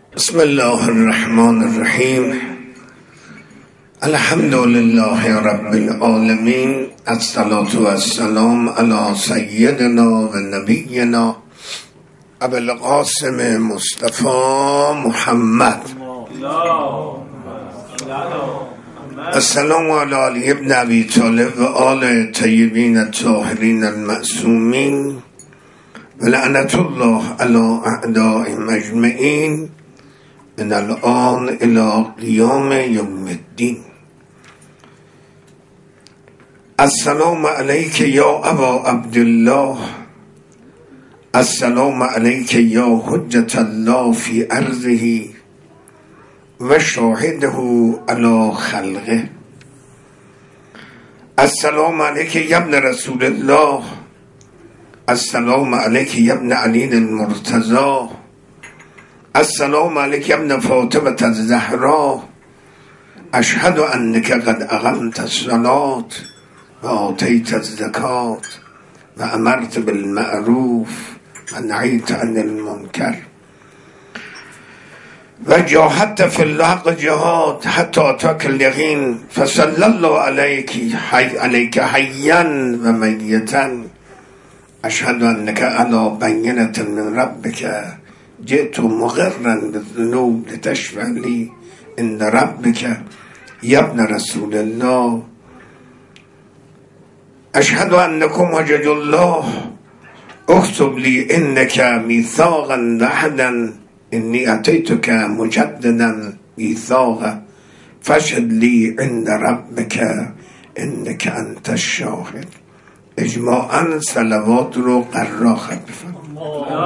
بسم الله الرحمن الرحیم. الحمد لله رب العالمین. الصلاة والسلام علی سیدنا و نبینا ابی القاسم مصطفی محمد. السلام علی علی ابن ابی طالب و آل طیبین الطاهرین المعصومین و لعنت الله علی اعدائهم اجمعین من الآن الى قیام یوم الدین. السلام علیک یا ابا عبدالله، السلام علیک یا حجة الله فی ارضه و شاهده علی خلقه. السلام علیک یا ابن رسول الله، السلام علیک یا ابن علی المرتضی، السلام علیک ابن فاطمة الزهرا. اشهد انک قد اقمت الصلاة و آتیت الزکاة و امرت بالمعروف و نهیت عن المنکر و جاهدت فی الله حق جهاد حتی اتاک الیقین. فصلی الله علیک حیا و میتا. اشهد انک علی بینة من ربک جئت مقرا بالذنوب لتشفع لي عند ربك يا ابن رسول الله. اشهد انكم وجد الله. اكتب لي انك ميثاقا وعهدا اني اتيتك مجددا ميثاقا فاشهد لي عند ربك انك انت الشاهد. اجماعا صلوات رو قرار خط بفرمایید.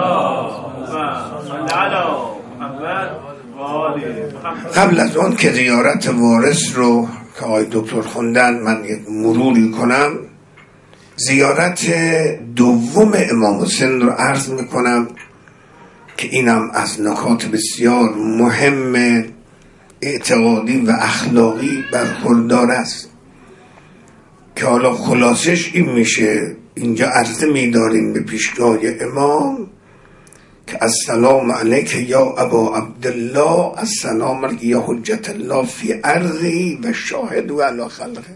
قبل از اون که زیارت وارث رو که آقای دکتر خوندن من یک مروری کنم، زیارت دوم امام حسین رو عرض میکنم که اینم از نکات بسیار مهم اعتقادی و اخلاقی برخوردار است که حالا خلاصش این میشه. اینجا عرضه میداریم به پیشگاه امام که السلام علیک یا ابا عبدالله، السلام علیک یا حجة الله فی ارضه و شاهد و علی خلقه.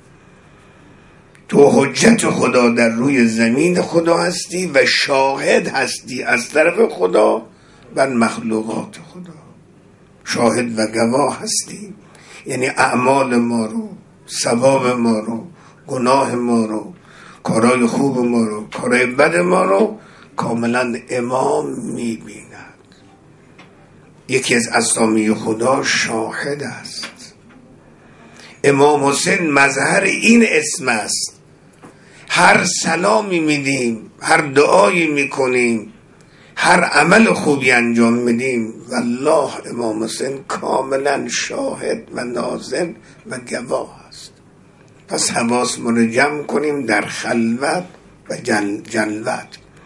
تو حجت خدا در روی زمین خدا هستی و شاهد هستی از طرف خدا بر مخلوقات خدا. شاهد و گواه هستی، یعنی اعمال ما رو، ثواب ما رو، گناه ما رو، کارهای خوب ما رو، کارهای بد ما رو کاملا امام میبیند. یکی از اسامی خدا شاهد است. امام حسین مظهر این اسم است. هر سلامی میدیم، هر دعایی میکنیم، هر عمل خوبی انجام میدیم، والله امام حسین کاملا شاهد و ناظر و گواه است. پس حواس ما رو جمع کنیم در خلوت و جلوت.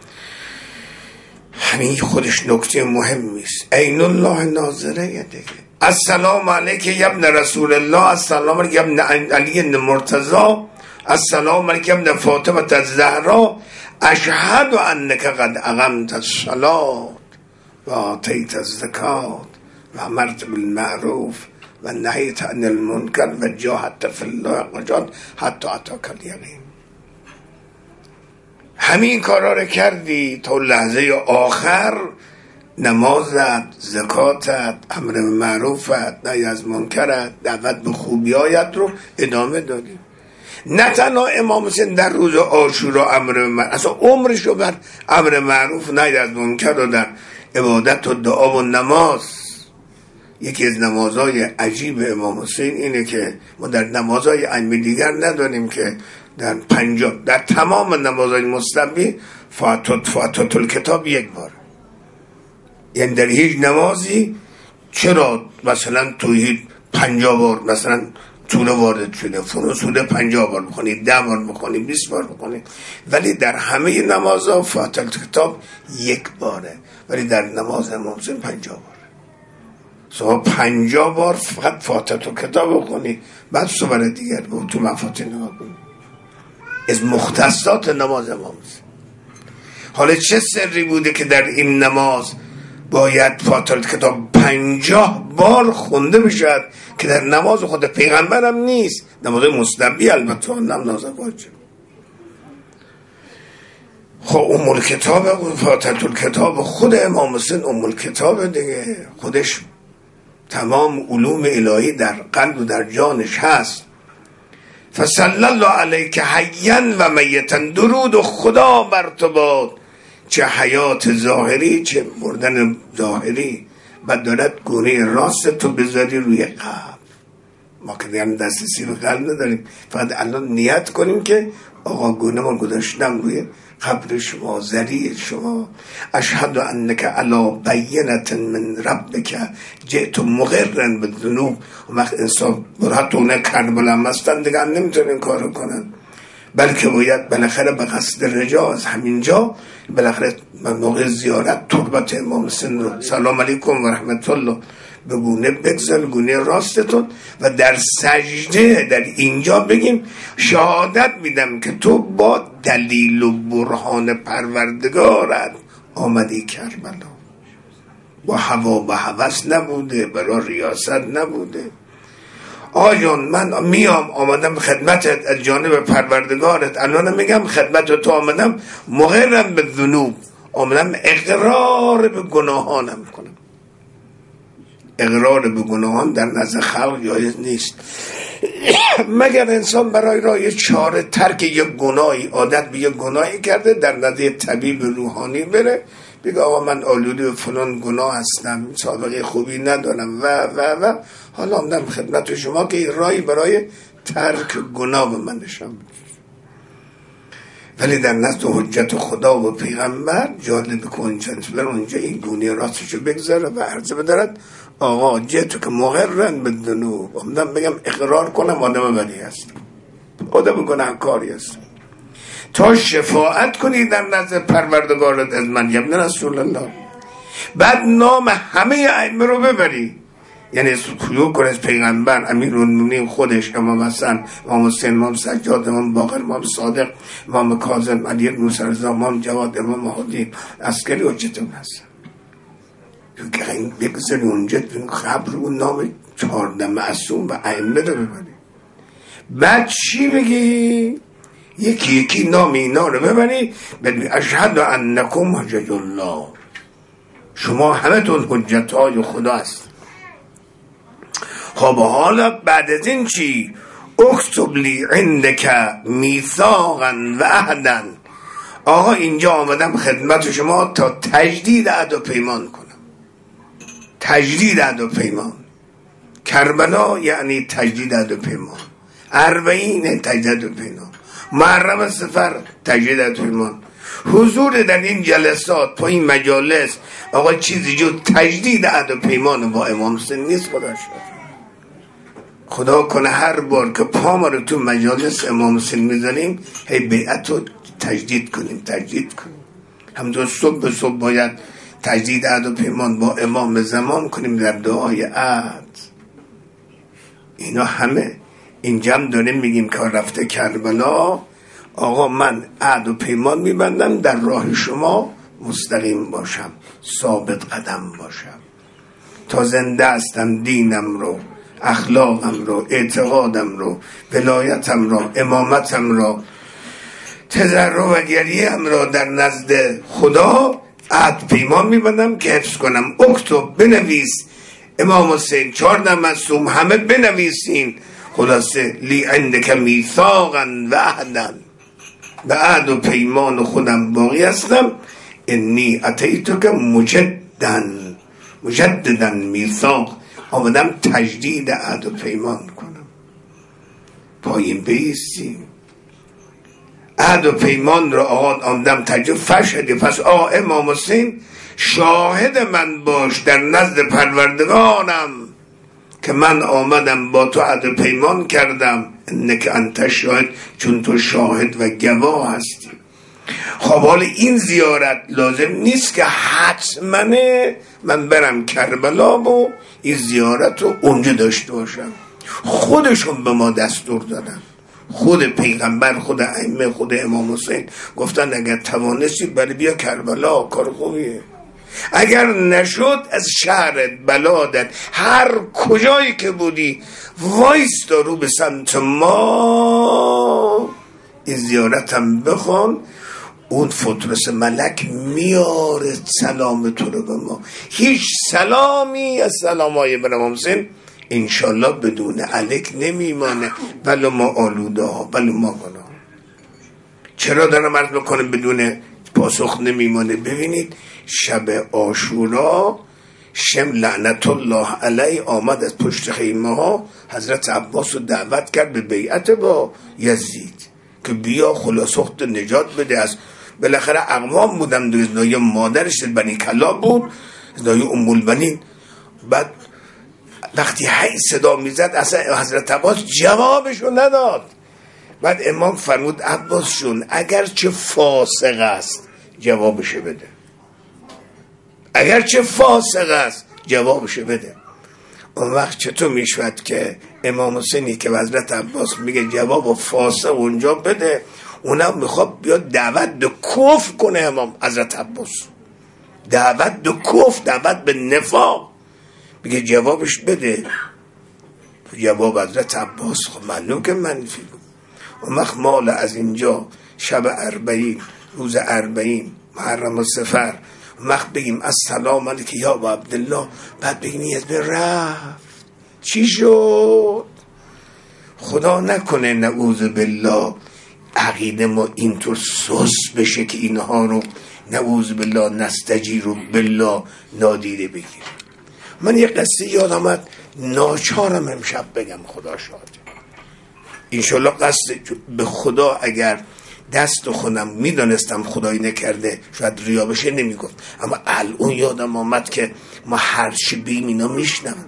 همین خودش نکته مهمی است. عین الله ناظره دیگه. السلام علیک یا ابن رسول الله، السلام علیک یا ابن علی المرتضی، السلام علیک یا ابن فاطمة الزهرا. اشهد انک قد اقمت الصلاة و آتیت الزکاة و امرت بالمعروف و نهیت عن المنکر و جاهدت فی الله حتی اتاک الیقین. همین کارا رو کردی تا لحظه آخر. نمازت، زکاتت، امر به معروفت، نهی از منکرت، دعوت به خوبیایت رو ادامه دادی. نه تنها امام حسین در روز عاشورا امر به معروف، اصلا عمرش رو بر امر معروف، نهی از منکر رو در عبادت و دعا و نماز. یکی از نمازهای عجیب امام حسین اینه که ما در نمازهای ائمه دیگر نداریم که در تمام نمازهای مصطبی فاتحه الکتاب یک بار. یعنی در هیچ نمازی چرا مثلا توحید 50 بار مثلا سوره وارد شده، سوره 50 بار بخونید، 10 بار بخونید، 20 بار بخونید، ولی در همه نمازها فاتحه الکتاب یک باره، ولی در نماز امام حسین 50 بار. صبح 50 بار فقط فاتحه الکتاب بخونید، بعد صبح دیگر به تو مفاتیح نگاه کنید. از مختصات نماز امام حسین. حالا چه سری بوده که در این نماز باید فاتحه کتاب 50 بار خونده بشد که در نماز خود پیغمبر هم نیست، نماز مستحبی البته، نماز واجب. خب ام الکتاب فاتحه الکتاب خود امام حسین ام الکتاب دیگه، خودش تمام علوم الهی در قلب و در جانش هست. فصلی الله علیک حیا و میتا، درود و خدا بر تو باد، چه حیات ظاهری چه مردن ظاهری، و دارد گونه راست تو بذاری روی قلب. ما که دیگه دسترسی به قلب نداریم، فقط الان نیت کنیم که آقا گونه ما گذاشتم روی قبر شما، ذریع شما. اشهد انک علی بینة من ربک جئت مقرا بالذنوب. وقت انسان برهتونه کربلا هم هستن دیگه هم نمیتونن این کارو کنن، بلکه باید بالاخره به قصد رجا از همینجا بالاخره موقع زیارت تربت امام حسین رو سلام علیکم و رحمت الله به گونه بگذار، گونه راستتون، و در سجده در اینجا بگیم شهادت میدم که تو با دلیل و برهان پروردگارت آمدی کربلا، با هوا و هوس نبوده، برای ریاست نبوده. آجان من میام آمدم خدمتت از جانب پروردگارت، الان میگم خدمت تو آمدم مقرم به ذنوب، آمدم اقرار به گناهانم کنم. اقرار به گناهان در نزد خلق جایز نیست مگر انسان برای راه چاره ترک یک گناهی، عادت به یک گناهی کرده، در نزد طبیب روحانی بره بگه آقا من آلوده فلان گناه هستم، سابقه خوبی ندارم و حالا آمدم خدمت شما که راهی برای ترک گناه به من نشان بده. ولی در نزد حجت خدا و پیغمبر جالب کنجنت بر اونجا این گونه راستشو بگذاره و عرضه بدارد آقا جهتو که مقرن به ذنوب، آمدم بگم اقرار کنم آدم بدی هست، آدم گناهکاری هست، تا شفاعت کنی در نزد پروردگارت از من ابن رسول الله. بعد نام همه ائمه رو ببری، یعنی کیو کنه از پیغمبر، امیرالمومنین خودش، امام حسن، امام حسین، امام سجاد، امام باقر، امام صادق، امام کاظم، علی موسی رضا، امام جواد، امام هادی، عسکری حجتون هستن. که این بگذاری اونجا خبر رو نام 14 معصوم و ائمه رو ببری. بعد چی بگی؟ یکی یکی نام اینا رو ببری، بگی اشهد انکم حجج الله، شما همه تون حجت های خدا هست. خب حالا بعد از این چی؟ اکتب لی عندک میثاقا و عهدا، آقا اینجا آمدم خدمت شما تا تجدید عهد و پیمان کنم. تجدید عهد و پیمان، کربلا یعنی تجدید عهد و پیمان، اربعین تجدید عهد و پیمان، محرم سفر تجدید عهد و پیمان، حضور در این جلسات تو این مجالس آقا چیزی جو تجدید عهد و پیمان با امام حسین نیست. خدا کنه هر بار که پا رو تو مجالس امام حسین میذاریم هی بیعت رو تجدید کنیم. همون صبح به صبح باید تجدید عهد و پیمان با امام زمان کنیم در دعای عهد. اینا همه اینجا هم داریم میگیم که رفته کربلا آقا من عهد و پیمان میبندم در راه شما مستقیم باشم، ثابت قدم باشم، تا زنده هستم دینم رو، اخلاقم رو، اعتقادم رو، ولایتم رو، امامتم رو، تضرع و گریه‌ام رو در نزد خدا عهد پیمان میبندم که حفظ کنم. اکتب، بنویس، امام حسین، 14 معصوم، همه بنویسین. خلاصه لی عندک میثاقا و عهدا، به عهد و پیمان خودم باقی هستم. انی اتیتک مجددا میثاق، آمدم تجدید عهد و پیمان کنم. پایین بیستیم، عهد و پیمان رو آمدم تجدید فشهد. پس آقا امام حسین شاهد من باش در نزد پروردگارم که من آمدم با تو عهد و پیمان کردم. انک انت شاهد، چون تو شاهد و گواه هستی. خب حالا این زیارت لازم نیست که حتما من برم کربلا و این زیارت رو اونجا داشته باشم. خودشون به ما دستور دادن، خود پیغمبر، خود ائمه، خود امام حسین گفتن اگر توانستی بری بیا کربلا، کار خوبیه. اگر نشد از شهرت، بلادت، هر کجایی که بودی وایستا رو به سمت ما، این زیارتم بخوان، اون فطرس ملک میاره سلام تو رو به ما. هیچ سلامی از سلامای برام حسین انشالله بدون علیک نمیمانه، ولو ما آلوده ها، ولو ما گناه. چرا دارم عرض بکنه بدون پاسخ نمیمانه؟ ببینید شب عاشورا شم لعنت الله علیه آمد از پشت خیمه ها، حضرت عباس رو دعوت کرد به بیعت با یزید که بیا خلاصخت نجات بده. از بالاخره اقوام بودم دو ازنای مادرش بنی کلاب بود، ازنای ام البنین. بعد وقتی هی صدا میزد اصلا حضرت عباس جوابشو نداد. بعد امام فرمود عباس جون اگرچه فاسق است جوابشو بده، اگرچه فاسق است جوابشو بده. اون وقت چطور میشود که امام حسینی که حضرت عباس میگه جواب فاسق اونجا بده، اونم میخواد بیاد دعوت به کفر کنه امام حضرت عباس، دعوت به کفر، دعوت به نفاق، میگه جوابش بده. جواب حضرت عباس خب معلوم که منفی بود. اون وقت مال از اینجا شب 40 روز 40 محرم و صفر، اون وقت بگیم السلام علیک یا ابا عبدالله، بعد بگیم یزد رفت چی شد؟ خدا نکنه نعوذ بالله عقیده ما اینطور سوس بشه که اینها رو نعوذ بالله نستجیر بالله نادیده بگیر. من یه قصه یاد آمد ناچارم امشب بگم، خدا شاهده. انشالله قصد به خدا اگر دست خودم میدانستم خدایی نکرده شاید ریا بشه نمیگفت، اما الان یادم آمد که ما هر چی بیم اینا میشنم.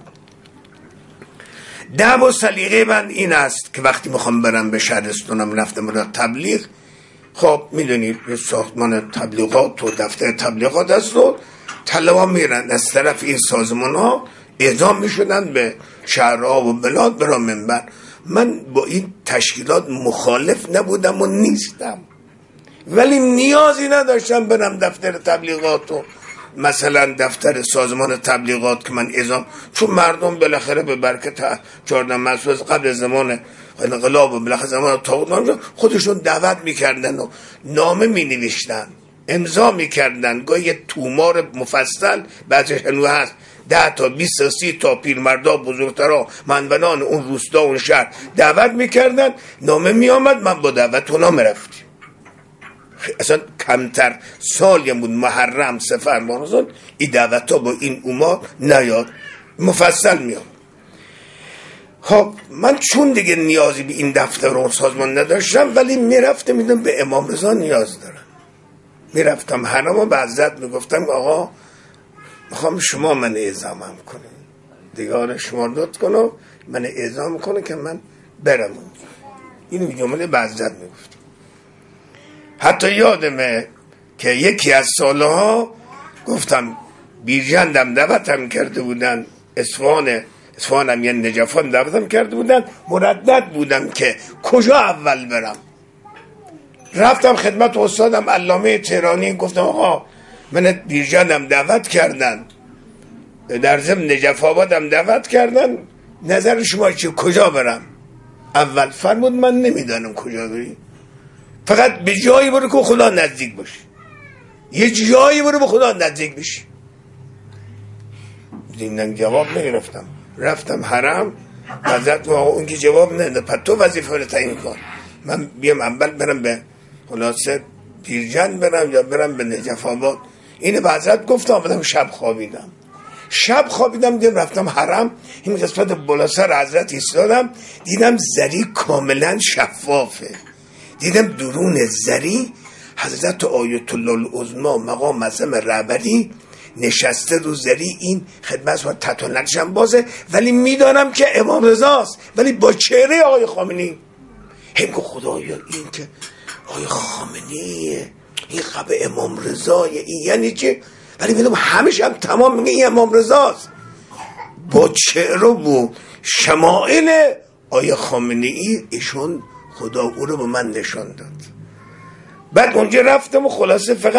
دعو و سلیقه من این است که وقتی میخوام برم به شهرستانم رفتم را تبلیغ، خب میدونید ساختمان تبلیغات و دفتر تبلیغات است و طلبا میرن از طرف این سازمان ها اعزام میشدن به شهرها و بلاد برا منبر. من با این تشکیلات مخالف نبودم و نیستم، ولی نیازی نداشتم برم دفتر تبلیغات و مثلا دفتر سازمان تبلیغات که من اعزام، چون مردم بالاخره به برکت 14 مسعود قبل زمان انقلاب و بالاخره زمان طاغوت خودشون دعوت میکردن و نامه مینوشتن، امضا میکردن، گاهی یه تومار مفصل بعضیش هنوز هست 10 تا 20 تا 30 تا پیرمردا بزرگترا منبنان اون روستا اون شهر دعوت میکردن، نامه میامد، من با دعوت اونا میرفتیم. اصلا کمتر سالی بود محرم صفر مارزون این دعوت ها با این اوما نیاد مفصل میاد. خب من چون دیگه نیازی به این دفتر و سازمان نداشتم، ولی میرفتم میدونم به امام رضا نیاز دارم، میرفتم حرم و به حضرت میگفتم آقا میخوام شما من اعزامم کنه، دیگه شما لطف کنه من اعزام کنه که من برم. اینو جمله به حضرت میگفتم. حتی یادمه که یکی از سالها گفتم بیرجندم دعوتم کرده بودن، اصفهانم یه نجفان دعوتم کرده بودن، مردد بودم که کجا اول برم. رفتم خدمت استادم علامه تهرانی، گفتم آقا من بیرجندم دعوت کردن، در ضمن نجف آبادم دعوت کردن، نظر شما چیه کجا برم اول؟ فرمود من نمیدانم کجا بری، فقط به جایی برو که خدا نزدیک باشی، یه جایی برو به خدا نزدیک بشی. دیدم جواب نگرفتم، رفتم حرم، حضرت اون که جواب نده پس تو وظیفه رو تعیین کن، من بیام اول برم به خلاصه پیرجند برم یا برم به نجف آباد. اینو به حضرت گفتم، آمدم شب خوابیدم دیدم رفتم حرم، این قسمت بالا سر حضرت ایستادم، دیدم زری کاملا شفافه، دیدم درون زری حضرت آیت الله العظما مقام معظم رهبری نشسته رو زری، این خدمت و تتونلشم بازه، ولی میدانم که امام رضاست، ولی با چهره آقای خامنه‌ای. هم که خدایا این که آقای خامنه‌ایه، این قبل امام رضایه، این یعنی چه؟ ولی میدونم همش هم تمام میگه این امام رضاست، با چهره و شمائل آقای خامنه‌ای. ایشون خدا او رو به من نشان داد. بعد اونجا رفتم و خلاصه فقط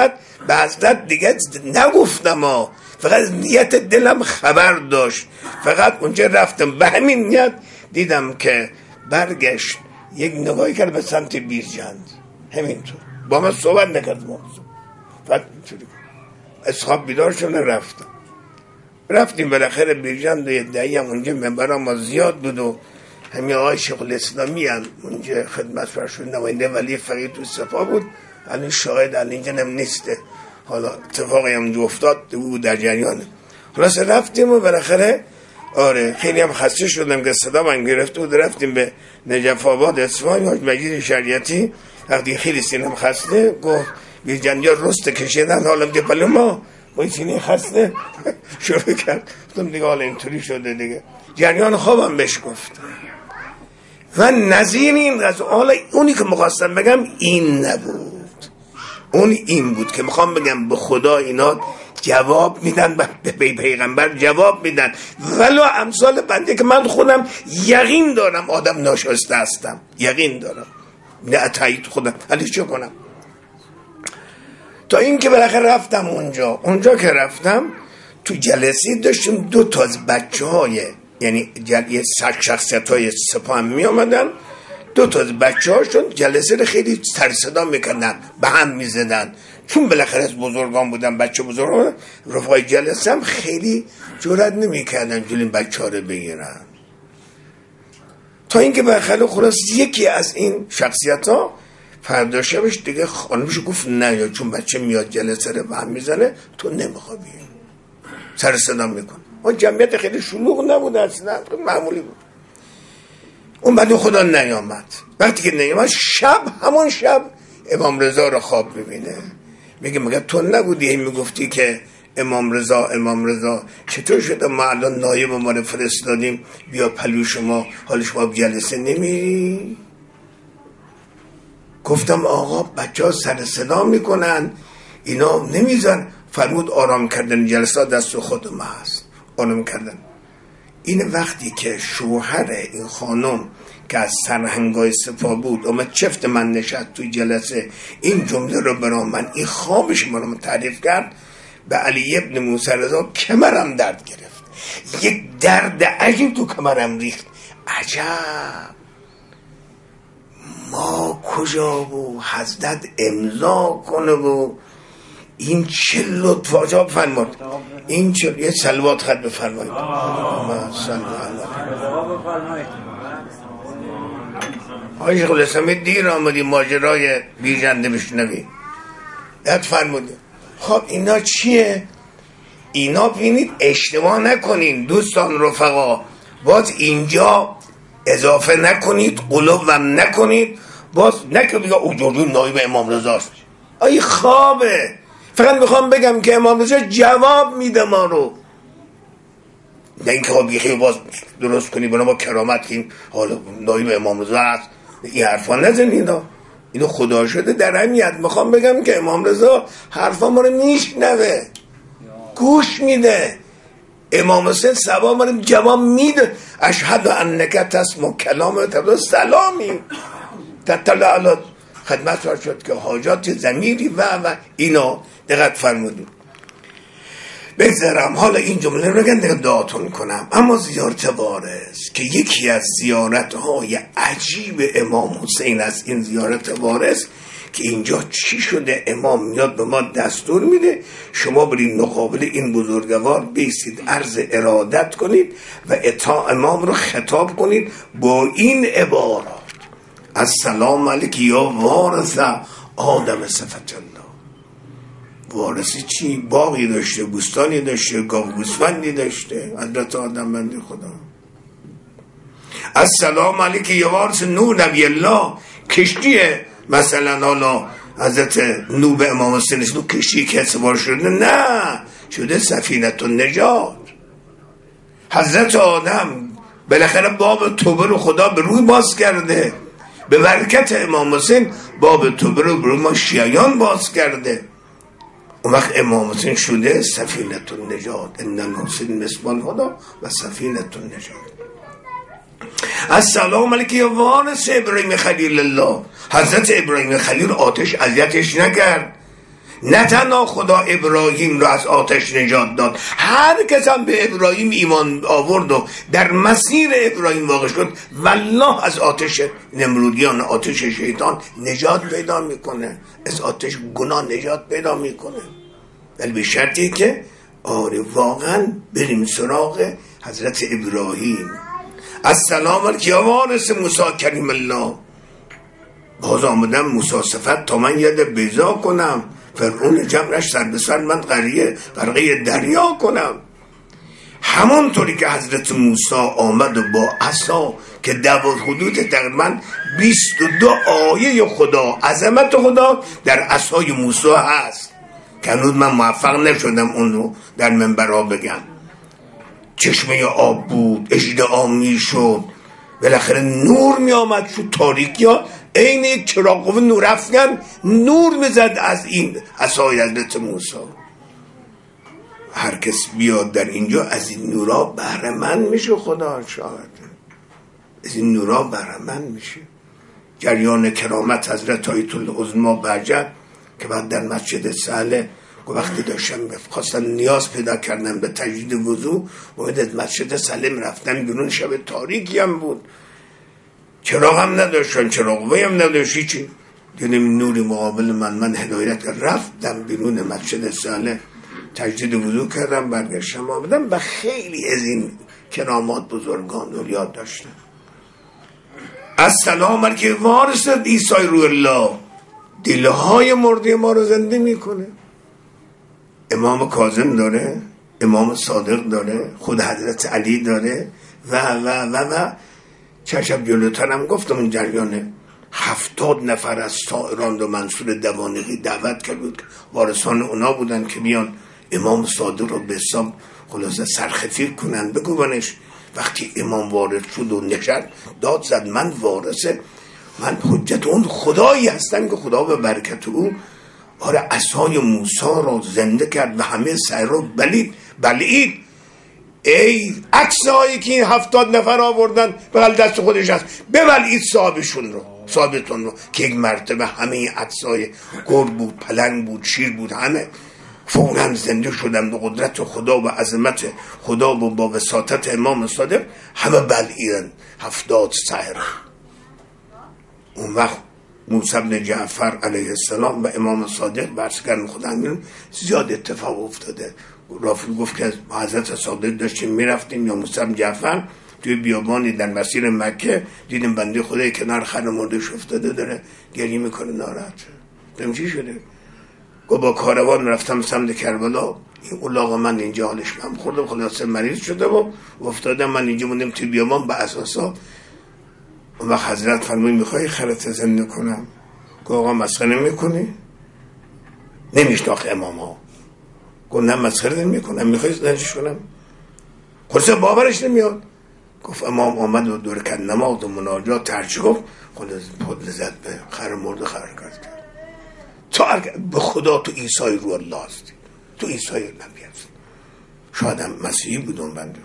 به حضرت دیگه نگفتم فقط نیت دلم خبر داشت. فقط اونجا رفتم به همین نیت، دیدم که برگشت یک نگاهی کرد به سمت بیرجند، همینطور با من صحبت نکرد. فقط اینطوری اصحاب بیدار شدن، رفتیم بالاخره بیرجند و یه دهی هم اونجا منبر ما زیاد بود و همین آقای شیخ الاسلامی هم اونجا خدمت فرشون نماینده ولی فقیه تو سپاه بود، الان شاهد الان اینجا نم نیسته، حالا اتفاقی هم افتاد او در جریانه. خلاص رفتیم و بالاخره خیلی هم خسته شدم که صدا من گرفته بود. رفتیم به نجف آباد اصفهان، حاج مجید شریعتی وقتی خیلی سینم خسته گفت بیرجندیا رست کشیدن، حالا میگه بله ما این سینه خسته شروع کرد. گفتم دیگه حالا اینطوری شده دیگه، جریان خوابم بهش گفت. و نظیر این قضا، حالا اونی که می‌خواستم بگم این نبود، اون این بود که میخوام بگم به خدا اینا جواب میدن، به پیغمبر جواب میدن، ولو امثال بنده که من خودم یقین دارم آدم ناشایسته هستم، یقین دارم، نه تایید خودم، ولی چه کنم؟ تا این که بالاخره رفتم اونجا که رفتم تو جلسه داشتیم 2 تا از بچه‌های یعنی شخصیت‌های سپاه می آمدن، 2 تا از بچه‌هاشون جلسه رو خیلی سر صدا میکردن، به هم میزدن، چون بالاخره از بزرگان بودن، بچه بزرگان بودن، رفقای جلسه هم خیلی جرئت نمیکردن جلوی بچه‌ها رو بگیرن. تا اینکه بالاخره خلاص یکی از این شخصیت‌ها فردا شبش دیگه خانمش گفت نه، چون بچه میاد جلسه رو به هم میزنه تو نمیخوای بیای، سر صدا میکن. اون جمعیت خیلی شلوغ نبود، اصلا معمولی بود. اون بعد خدا نیامد. وقتی که نیامد همون شب امام رضا رو خواب میبینه، میگه تو نبودی میگفتی که امام رضا چطور شده ما الان نایب ما رو فرستادیم بیا پلو شما، حال شما جلسه نمیری؟ گفتم آقا بچه ها سر صدا میکنن اینا نمیزن. فرمود آرام کردن جلسه دست خود ما هست، آرام کردن. این وقتی که شوهر این خانم که از سرهنگای سپاه بود اومد چفت من نشست توی جلسه، این جمله رو برای من، این خوابش من تعریف کرد، به علی ابن موسی رضا کمرم درد گرفت، یک درد عجیب تو کمرم ریخت. عجب ما کجا بود حضرت امضا کنه و این چه لطف عجاب فرمود، این چه یه صلوات خط بفرمایید. آقای شیخ الاسلامی دیر آمدی ماجرای بیرجنده بشنوی، یاد فرمودی. خب اینا چیه؟ اینا بینید اشتباه نکنین دوستان رفقا، باز اینجا اضافه نکنید، قلوبم نکنید، باز نکه بگه اوجوری نایب امام رضاست، ای خوابه. فقط میخوام بگم که امام رضا جواب میده ما رو، نه اینکه خب یه باز درست کنی بنا با کرامت که این حالا نایب امام رضا هست، این حرفا نزن. اینو خدا شده در همیت میخوام بگم که امام رضا حرفا ما رو میشنوه، گوش میده. امام حسین سبا ما رو جواب میده، اشهد انک تسمع کلام تبدو سلامی تطلع علی خدمت را شد که حاجات ضمیری و اینا دقت فرمودیم. بگذارم حالا این جمله رو دیگه دعاتون کنم. اما زیارت وارث که یکی از زیارت‌های عجیب امام حسین است، این زیارت وارث که اینجا چی شده، امام میاد به ما دستور میده شما برید مقابل این بزرگوار بیستید، عرض ارادت کنید و امام رو خطاب کنید با این عبارات: السلام علیک یا وارث آدم صفت الله. وارثی چی؟ باغی داشته، بوستانی داشته، گاو گوسفندی داشته، حضرت آدم بنده خدا. السلام علیک یا وارث نور نبی الله، کشتیه مثلا حالا حضرت نو به امام حسین نو کشتی که سوار شده، نه شده سفینه النجات. حضرت آدم بالاخره باب توبه رو خدا به روی باز کرده، به برکت امام حسین باب توبه رو به روی ما شیعیان باز کرده. اون وقت امام حسین شده سفینه النجات، ان الحسین مسبان خدا و سفینه النجات. السلام علیک یا وارث ابراهیم خلیل الله. حضرت ابراهیم خلیل آتش اذیتش نکرد، نه تنها خدا ابراهیم را از آتش نجات داد، هر کس هم به ابراهیم ایمان آورد و در مسیر ابراهیم واقع شد والله از آتش نمرودیان، آتش شیطان نجات پیدا میکنه، از آتش گناه نجات پیدا میکنه، ولی به شرطی که آره واقعا بریم سراغ حضرت ابراهیم. السلام علیک یا وارث موسی کریم الله. باز آمدم موسی صفت تا من ید بیضا کنم، فرعون جمعش سر به سر من غرقه دریا کنم. همانطوری که حضرت موسی آمد و با عصا که حدود تقریبا 22 آیه خدا، عظمت خدا در عصای موسی هست که هنوز من موفق نشدم اون رو در منبرها بگم. چشمه آب بود، اژدها میشد، بالاخره نور می آمد تو تاریکی ها، عین یک چراغ نور افکن نور میزد از این عصای حضرت موسی. هر کس بیاد در اینجا از این نورا بهره مند میشه، خدا شاهد، از این نورا بهره مند میشه. جریان کرامت حضرت آیت العظما بهجت که بعد در مسجد سهله وقتی داشتم خواستم نیاز پیدا کردم به تجدید وضو، وارد مسجد سهله رفتم بیرون، شب تاریکی هم بود، چراغ هم نداشتن، چراغ هم نداشتی چی، دیدم نوری مقابل من هدایت رفتم بیرون مسجد سهله، تجدید وضو کردم، برگشتم آمدم و خیلی از این کرامات بزرگان رو یاد داشتم. السلام علیکم وارث عیسی روح الله، دلهای مرده ما رو زنده میکنه. امام کاظم داره، امام صادق داره، خود حضرت علی داره و چشم جلوتر هم گفتم این جریان 70 نفر از سائران و منصور دوانقی دعوت کرد بود، وارثان اونا بودن که بیان امام صادق رو به حساب خلاصه سرخفیر کنن، بگوانش. وقتی امام وارد شد و نشد داد زد من وارثه، من حجت اون خدایی هستم که خدا به برکت او آره عصای موسی را زنده کرد و همه سر رو بلعید. ای عکسایی که این 70 نفر آوردن بغل دست خودش هست، ببلعید صاحبتون رو که یک مرتبه همه این عکسای گرد بود، پلنگ بود، شیر بود، همه فوراً زنده شدن به قدرت خدا و عظمت خدا و با وساطت امام صادق، همه بلعیدن 70 سحر. اون وقت موسی بن جعفر علیه السلام و امام صادق برسگرن خدا میرون، زیاد اتفاق افتاده. رافی گفت که حضرت صادق داشتیم میرفتیم یا موسی بن جعفر توی بیابانی در مسیر مکه، دیدیم بنده خدای کنار خر مردش افتاده داره گریه میکنه، ناراحت. گفتم چی شده؟ گفت با کاروان رفتم سمت کربلا، این اولاغ من اینجا حالش من خوردم، خلاصه مریض شده و افتادم، من اینجا موندم توی بیابان به اساسا. اون وقت حضرت فرمود میخوای خرت زنده کنم؟ گفت آقا مسخره میکنی؟ نمیشناخت امام ها. گفت نه مسخره نمیکنم، میخوای زندهش کنم؟ خلاصه باورش نمیاد. گفت امام آمد و دور کن نماز و مناجات ترچه گفت، خلاصه پدل زد به خر مرده خر کرد. تو به خدا تو عیسی روح الله هستی، تو عیسی نبی هستی. شاید هم مسیحی بودون بنده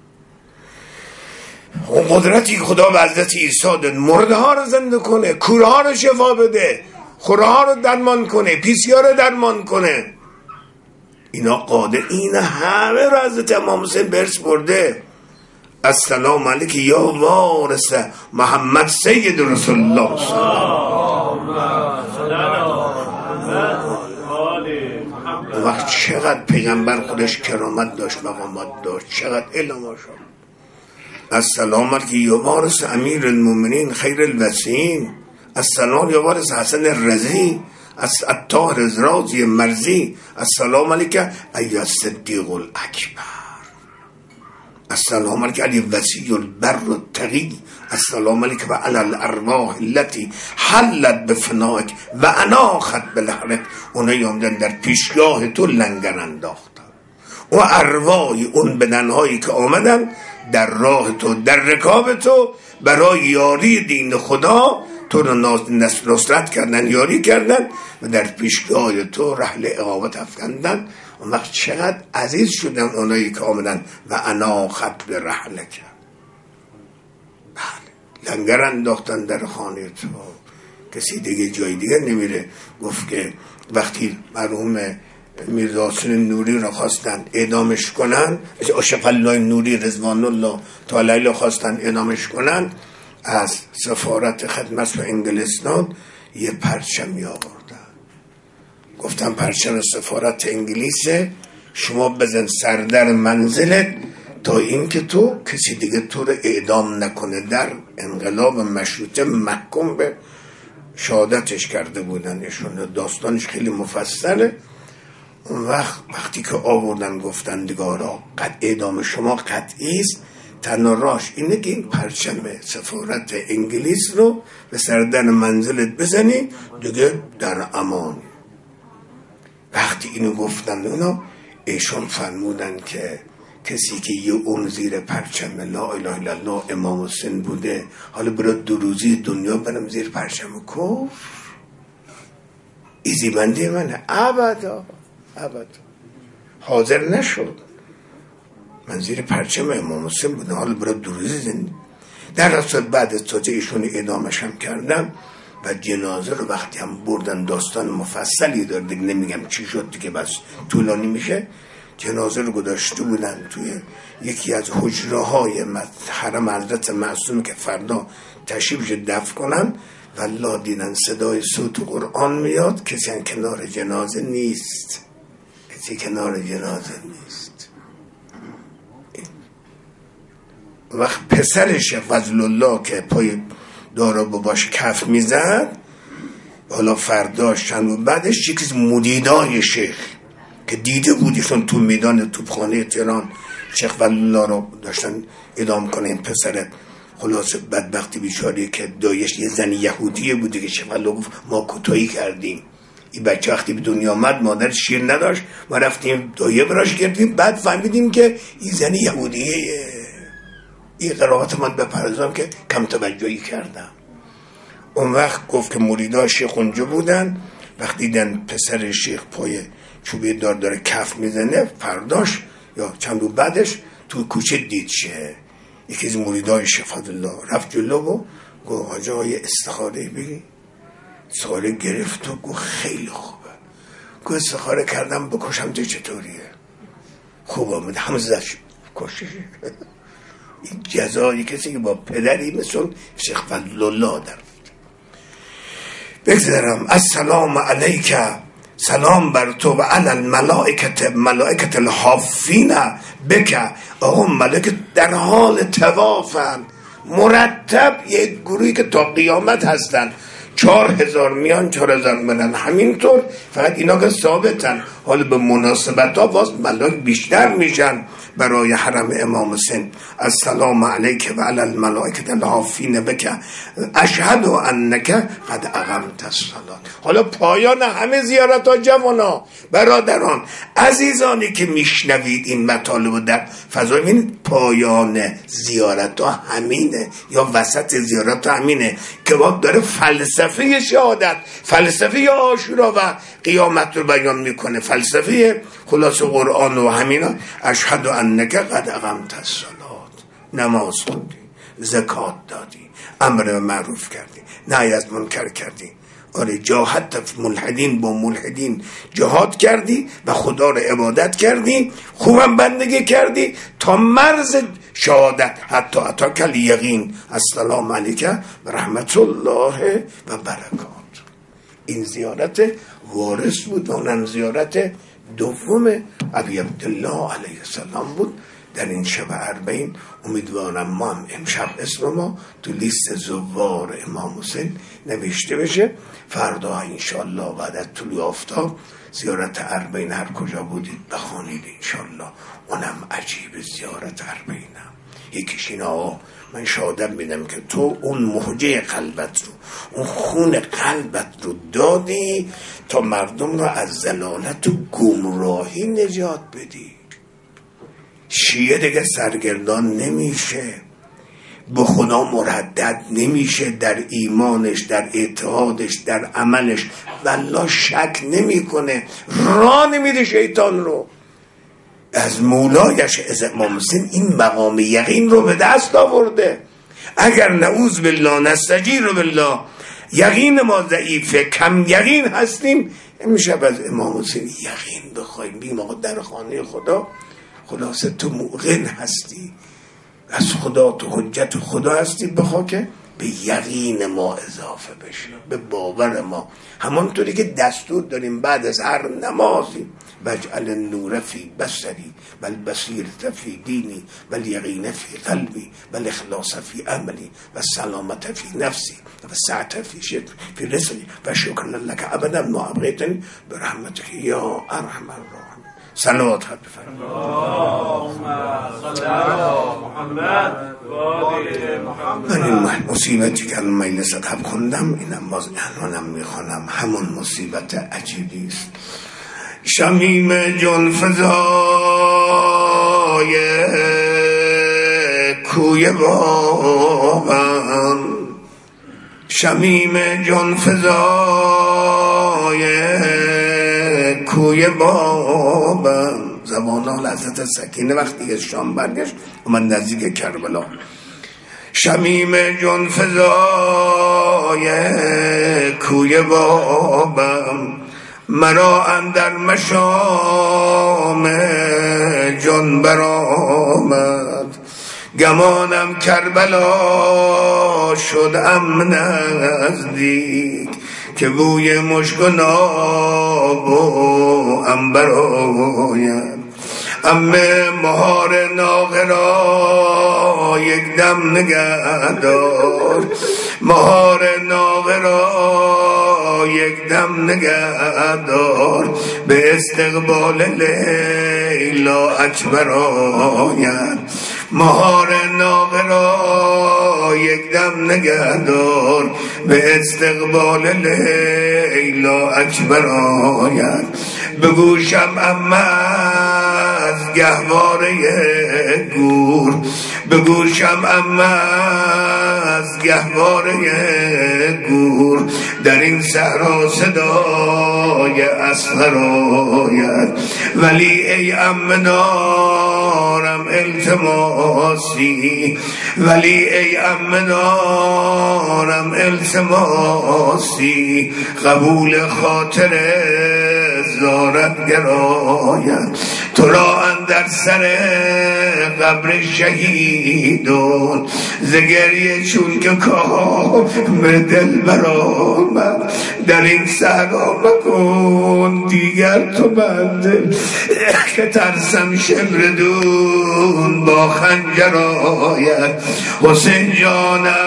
خدا. اون قدرتی که خدا به حضرت عیسی داد مرده ها رو زنده کنه، کوره ها رو شفا بده، خوره ها رو درمان کنه، پیسیا رو درمان کنه، اینا قادر، این همه رو حضرت امام حسین برس برده. السلام علیک یا وارث محمد سید رسول الله صلی الله علیه. وقت چقدر پیغمبر خودش کرامت داشت، مقامات داشت، چقدر علم شد. السلام علیک یا وارث امیر المؤمنین خیر الوصیین، السلام یا وارث حسن الرضی، الطاهر الرازی مرزی، السلام علیک ایها الصدیق الاکبر، السلام علیک علی وصی البر التقی، السلام علیک و علی الارواح التي حلت بفنائک و اناخت بلحرک. اونایی آمدن در پیشگاه تو لنگر انداختن و ارواح اون بدنهایی که آمدن در راه تو، در رکاب تو، برای یاری دین خدا تو رو نصرت کردن، یاری کردن و در پیشگاه تو رحل اقامت افکندن. اون وقت چقدر عزیز شدن اونایی که آمدن و انا خط به رحله کرد. بله لنگر انداختن در خانه تو کسی دیگه جای دیگه نمیره. گفت که وقتی مرحوم میرزا حسین نوری رو خواستن اعدامش کنن، اشرف الله نوری رضوان الله تعالی خواستن اعدامش کنن، از سفارت خدمت به انگلستان یه پرچمی آوردن، گفتن پرچم سفارت انگلیسه، شما بزن سردر منزلت تا این که تو کسی دیگه تو رو اعدام نکنه. در انقلاب مشروطه محکوم به شهادتش کرده بودن ایشون، داستانش خیلی مفصله. اون وقتی که آوردن گفتن نگارا اعدام شما قطعی است، تنها راهش اینه که این پرچم سفارت انگلیس رو به سردر منزلت بزنی دیگه در امان. وقتی اینو گفتن اونا، ایشون فرمودن که کسی که یه اون زیر پرچم لا اله الا الله امام حسین بوده، حالا برای 2 روزی دنیا برم زیر پرچم کفر؟ ایزی بندی منه؟ ابدا حاضر نشد. من زیر پرچم امام حسین بودم، حالا برای 2 روزی زندگی. در راست بعد از تازه ایشون اعدامش هم کردم و جنازه رو وقتی هم بردن، داستان مفصلی داره دیگه، نمیگم چی شد دیگه بس طولانی میشه. جنازه رو گذاشته بودن توی یکی از حجره‌های حرم حضرت معصوم که فردا تشریفش دفن کنن، والله دیدن صدای صوت قرآن میاد، کسی کنار جنازه نیست، کسی کنار جنازه نیست. وقت پسرش فضل الله که پای دارا باباش کف میزد، حالا فرداش چند بعدش یکی مدیدای شیخ که دیده بودیشون تو میدان توپخانه تهران شیخ ولی الله رو داشتن اعدام کنه، این پسر خلاص بدبختی بیچاره که دایش یه زن یهودیه بوده که شیخ ولی الله گفت ما کتایی کردیم، این بچه وقتی به دنیا آمد مادر شیر نداشت، ما رفتیم دایه براش کردیم، بعد فهمیدیم که این زن یهودیه. این قرائت من بپرزم که کم توجهی کردم. اون وقت گفت که مریدای شیخ اونجا بودن، وقتی دیدن پسر شیخ پای چوبه دار داره کف میزنه، فرداش یا چند روز بعدش تو کوچه دید شه یکی از مریدای شیخ فضل الله، رفت جلو و گفت حاجی های استخاره بگی. استخاره گرفت و گفت خیلی خوبه. گفت استخاره کردم بکشم تو چطوریه؟ خوب آمده، همه زد کشش. این جزایی کسی که با پدری مثل شیخ فضل الله در بگذارم. السلام علیک، سلام بر تو و علی الملائکت الحافین بک. آقا ملائکه در حال طوافن مرتب، یک گروهی که تا قیامت هستن، 4000 میان 4000 منن، همینطور. فقط اینا که ثابتن، حالا به مناسبت ها باز ملائکه بیشتر میشن برای حرم امام حسین. السلام علیک و علی الملائکه الحافین بک اشهد انک قد اقمت الصلاه. حالا پایان همه زیارت ها جوانا، برادران، عزیزانی که میشنوید این مطالب در فضای این، پایان زیارت ها همینه یا وسط زیارت ها همینه که وقت داره فلسفه شهادت، فلسفه عاشورا و قیامت رو بیان میکنه، فلسفه خلاص قرآن و همینا. اشهد انک قد اقمت الصلاه، نماز خوندی، زکات دادی، امر معروف کردی، نهی از منکر کردی. آره جاهدت ملحدین با ملحدین جهاد کردی و خدا رو عبادت کردی، خوبم بندگی کردی تا مرز شهادت، حتی اتاکل یقین. السلام علیک و رحمت الله و برکات. این زیارت وارث بود، اونم زیارت دوم ابی عبدالله علیه السلام بود در این شب 40. امیدوارم ما هم امشب اسم ما تو لیست زوار امام حسین نوشته بشه. فردا انشالله بعد از طلوع آفتاب زیارت 40 هر کجا بودید بخوانید انشالله. اونم عجیب زیارت 40. یکیش اینا من شهادت میدم که تو اون موجه قلبت رو، اون خون قلبت رو دادی تا مردم رو از ضلالت و گمراهی نجات بدی. شیعه دیگه سرگردان نمیشه، به خدا مردد نمیشه، در ایمانش، در اعتقادش، در عملش والله شک نمیکنه، راه نمیده شیطان رو. از مولایش از امام حسین این مقام یقین رو به دست آورده. اگر نعوذ بالله نستجیر بالله یقین ما ضعیفه، کم یقین هستیم. امشب از امام حسین یقین بخوایم. بیم آقا در خانه خدا، خلاصه تو موقن هستی، از خدا تو حجت خدا هستی، بخوا که به یقین ما اضافه بشه، به باور ما. همانطوری که دستور داریم بعد از هر نمازی وجعل النور فی بصری بل بصیرت فی دینی بل یقین فی قلبی بل اخلاص فی عملی و سلامت فی نفسی و سعت فی رزقی و شکر لک ابدا ما ابقیتنی برحمتک یا ارحم الراحمین. صلوات خط بفرمایید. اللهم صل علی محمد و آل محمد. من این مصیبتی که الان مجلس قبل خوندم اینم باز الانم میخوانم، همون مصیبت عجیبی است. شمیم جان فضای کوی بابم، شمیم جان فضای کوی بابم. زمان حال حضرت سکینه وقتی از شام برگشت اومد نزدیک کربلا. شمیم جان فضای کوی بابم، مرا اندر مشام جان برآمد. گمانم کربلا شدم نزدیک، که بوی مشک و ناب و عنبر آید. امه مهار ناقه را یک دم نگهدار، مهار ناقه را یک دم نگهدار. به استقبال لیلا اکبر آید. مهار ناقه را یک دم نگهدار، به استقبال لیلا اکبر آید. بگوشم اما از گهواره گور، بگوشم اما از گهواره گور. در این صحرا صدای اصغر آید. ولی ای عمه دارم التماسی، ولی ای عمه دارم التماسی. قبول خاطر زارت گراید. تو را اندر سر قبر شهیدون، ز گریه چون که کام دل برآمد. در این صحرا مکن دیگر تو بنده، که ترسم شمر دون با خنجر آید. حسین جانم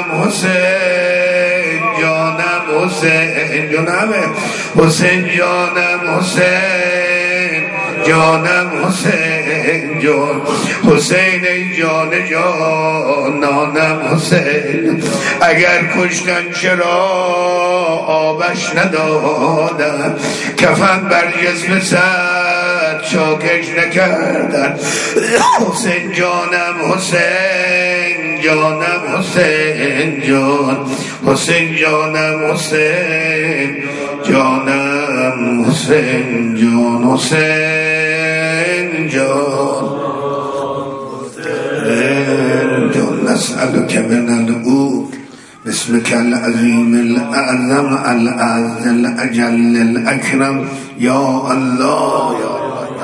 حسین جانم حسین جانم حسین جانم حسین جانم حسین جان. حسین ای جان جانانم حسین. اگر کشتن چرا آبش ندادن، کفن بر جسم سر چاکش نکردن. حسین جانم حسین جانم حسین جان. حسین جانم حسین جانم حسین جان. حسین جان حسین جان. نسألك من الأول باسمك العظيم الأعظم الأعز الأجل الأكرم يا الله يا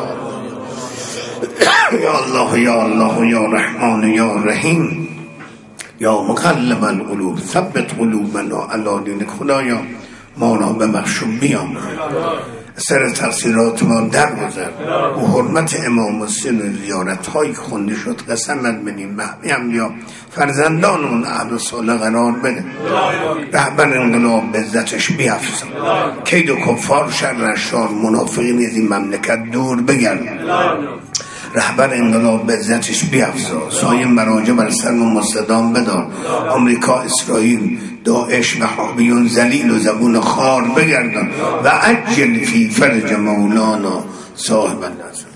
الله يا الله يا رحمن يا رحيم يا مقلب القلوب ثبت قلوبنا على دينك. خدایا ما را ببخش و بیامرز، سر تقصیرات ما درگذر. و حرمت امام حسین و زیارت هایی خونده شد قسمت بدیم محمیم یا فرزندان اون اهل صالح قرار بده. رهبر انقلاب به عزتش بیافزا، کید و کفار شر اشرار منافقین از این مملکت دور بگرد. رهبر انقلاب به عزتش بیافزا، سایه مراجع بر سر مستدام بدار. آمریکا، اسرائیل، داعش، وهابیون ذلیل و زبون خار بگردن. و عجل فی فرج مولانا صاحب النصر.